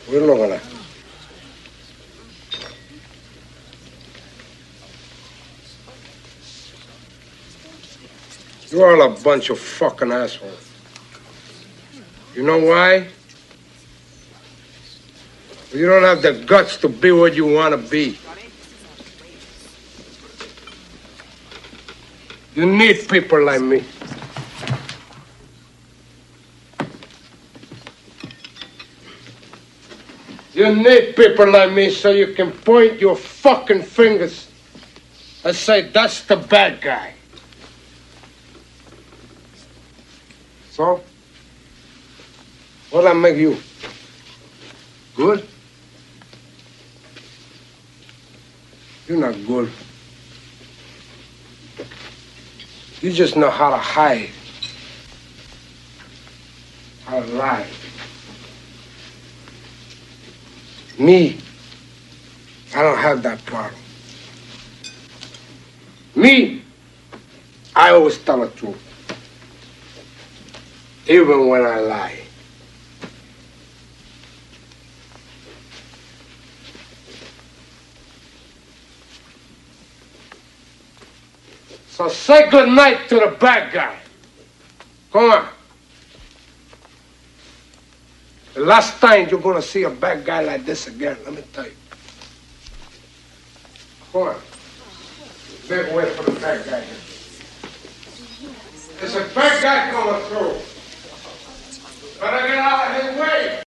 We're looking at. You're all a bunch of fucking assholes. You know why? You don't have the guts to be what you want to be. You need people like me. You need people like me so you can point your fucking fingers and say, that's the bad guy. So, what'll that make you? Good? You're not good. You just know how to hide, how to lie. Me, I don't have that problem. Me, I always tell the truth, even when I lie. So say good night to the bad guy. Come on. The last time you're gonna see a bad guy like this again, let me tell you. Come on. Make way for the bad guy here. There's a bad guy coming through. Better get out of his way.